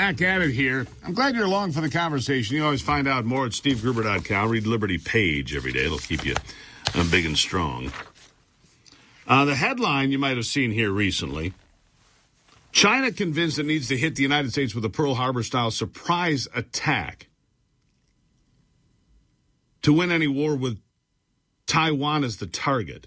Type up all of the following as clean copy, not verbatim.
Back at it here. I'm glad you're along for the conversation. You always find out more at stevegruber.com. Read Liberty Page every day. It'll keep you big and strong. The headline you might have seen here recently. China convinced it needs to hit the United States with a Pearl Harbor-style surprise attack to win any war with Taiwan as the target.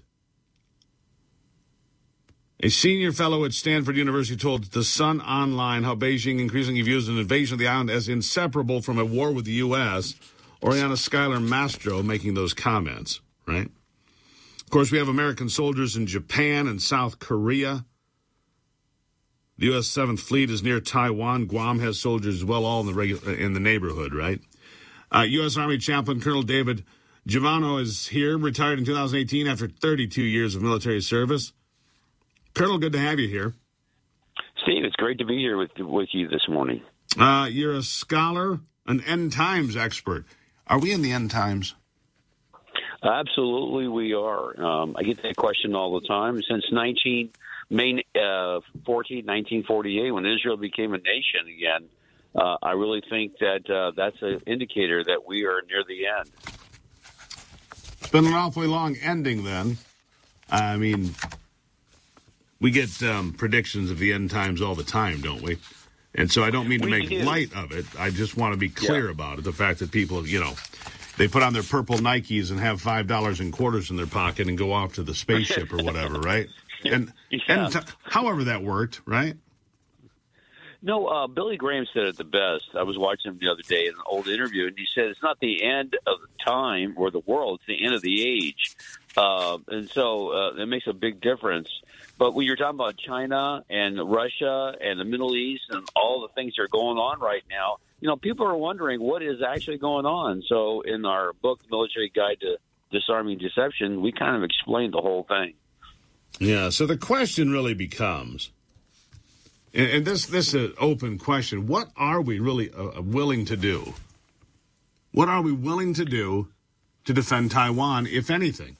A senior fellow at Stanford University told The Sun Online how Beijing increasingly views an invasion of the island as inseparable from a war with the U.S. Oriana Schuyler Mastro making those comments, right? Of course, we have American soldiers in Japan and South Korea. The U.S. 7th Fleet is near Taiwan. Guam has soldiers as well, all in the neighborhood, right? U.S. Army Chaplain Colonel David Giovanno is here, retired in 2018 after 32 years of military service. Colonel, good to have you here. Steve, it's great to be here with you this morning. You're a scholar, an end times expert. Are we in the end times? Absolutely, we are. I get that question all the time. Since May 14, 1948, when Israel became a nation again, I really think that that's an indicator that we are near the end. It's been an awfully long ending then. I mean, we get predictions of the end times all the time, don't we? And so I don't mean to make light of it. I just want to be clear about it. The fact that people, they put on their purple Nikes and have $5 in quarters in their pocket and go off to the spaceship or whatever, right? And however that worked, right? No, Billy Graham said it the best. I was watching him the other day in an old interview, and he said it's not the end of the time or the world, it's the end of the age. And so it makes a big difference. But when you're talking about China and Russia and the Middle East and all the things that are going on right now, people are wondering what is actually going on. So in our book, Military Guide to Disarming Deception, we kind of explained the whole thing. Yeah, so the question really becomes, and this is an open question, what are we really willing to do? What are we willing to do to defend Taiwan, if anything?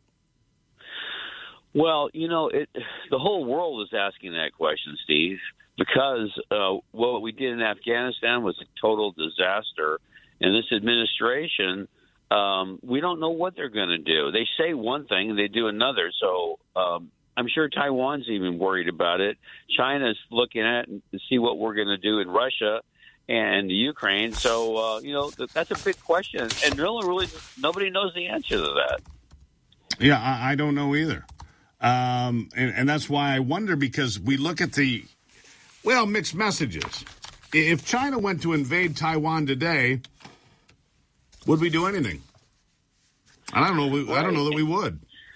Well, the whole world is asking that question, Steve, because what we did in Afghanistan was a total disaster. And this administration, we don't know what they're going to do. They say one thing and they do another. So I'm sure Taiwan's even worried about it. China's looking at it to see what we're going to do in Russia and the Ukraine. So, that's a big question. And really, nobody knows the answer to that. Yeah, I don't know either. And that's why I wonder, because we look at mixed messages. If China went to invade Taiwan today, would we do anything? I don't know. I don't know that we would.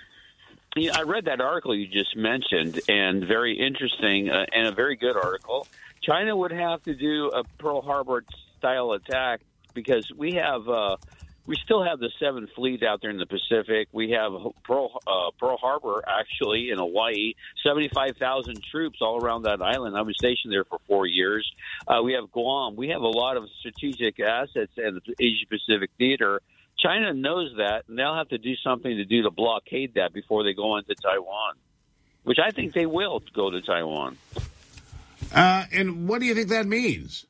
I read that article you just mentioned, and very interesting and a very good article. China would have to do a Pearl Harbor-style attack because we still have the 7th Fleet out there in the Pacific. We have Pearl Harbor, actually, in Hawaii, 75,000 troops all around that island. I was stationed there for 4 years. We have Guam. We have a lot of strategic assets in the Asia-Pacific theater. China knows that, and they'll have to do something to blockade that before they go into Taiwan, which I think they will go to Taiwan. And what do you think that means?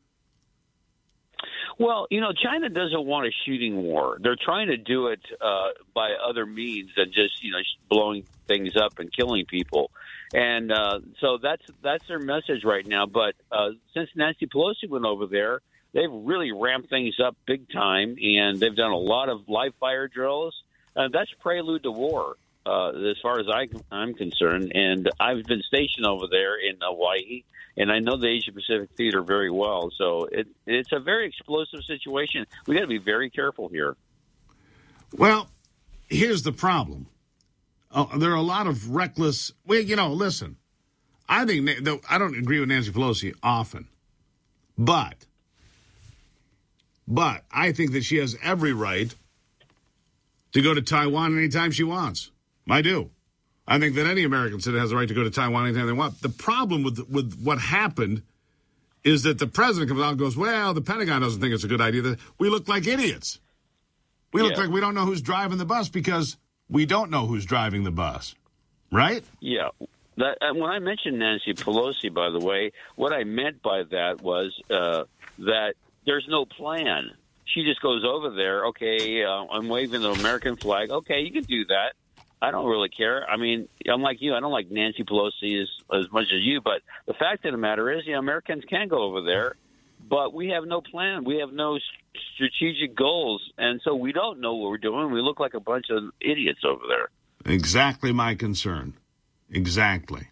Well, China doesn't want a shooting war. They're trying to do it by other means than just, blowing things up and killing people. And so that's their message right now. But since Nancy Pelosi went over there, they've really ramped things up big time, and they've done a lot of live fire drills. That's prelude to war, as far as I'm concerned. And I've been stationed over there in Hawaii, and I know the Asia-Pacific theater very well. So it's a very explosive situation. We got to be very careful here. Well, here's the problem. There are a lot of reckless. Well, listen. I think I don't agree with Nancy Pelosi often, but I think that she has every right to go to Taiwan anytime she wants. I do. I think that any American citizen has a right to go to Taiwan anytime they want. The problem with what happened is that the president comes out and goes, well, the Pentagon doesn't think it's a good idea. We look like idiots. We look like we don't know who's driving the bus because we don't know who's driving the bus, right? Yeah. When I mentioned Nancy Pelosi, by the way, what I meant by that was that there's no plan. She just goes over there. Okay, I'm waving the American flag. Okay, you can do that. I don't really care. I mean, I'm like you. I don't like Nancy Pelosi as much as you. But the fact of the matter is, Americans can go over there, but we have no plan. We have no strategic goals, and so we don't know what we're doing. We look like a bunch of idiots over there. Exactly my concern. Exactly.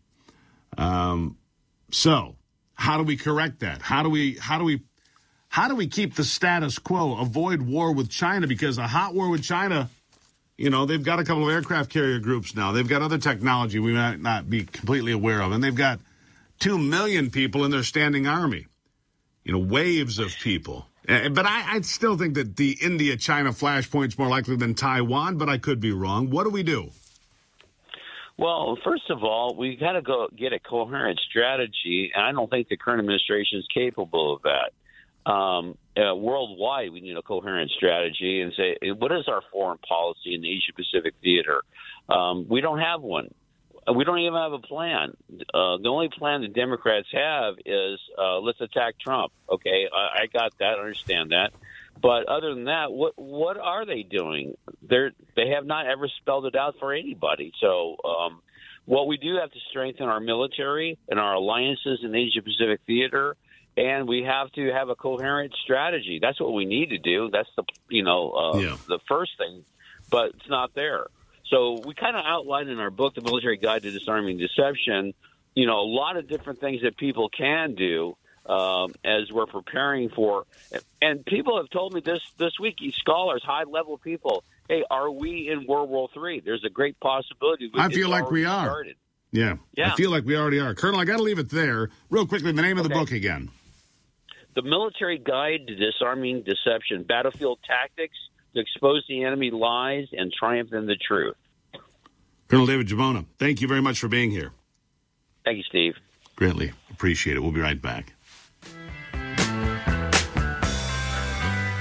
So, how do we correct that? How do we keep the status quo? Avoid war with China, because a hot war with China, they've got a couple of aircraft carrier groups now. They've got other technology we might not be completely aware of, and they've got 2 million people in their standing army. Waves of people. But I still think that the India-China flashpoint's more likely than Taiwan, but I could be wrong. What do we do? Well, first of all, we got to go get a coherent strategy, and I don't think the current administration is capable of that. Worldwide, we need a coherent strategy and say, what is our foreign policy in the Asia-Pacific theater? We don't have one. We don't even have a plan. The only plan the Democrats have is let's attack Trump. Okay, I got that. I understand that. But other than that, what are they doing? They have not ever spelled it out for anybody. So what we do have to strengthen our military and our alliances in the Asia-Pacific theater, and we have to have a coherent strategy. That's what we need to do. That's the first thing, but it's not there. So we kind of outlined in our book, The Military Guide to Disarming Deception, a lot of different things that people can do as we're preparing for. And people have told me this week, scholars, high-level people, hey, are we in World War III? There's a great possibility. I feel like we are. Started. Yeah, I feel like we already are. Colonel, I got to leave it there. Real quickly, the name of the book again. The Military Guide to Disarming Deception, Battlefield Tactics to Expose the Enemy Lies and Triumph in the Truth. Colonel David Gibona, thank you very much for being here. Thank you, Steve. Greatly appreciate it. We'll be right back.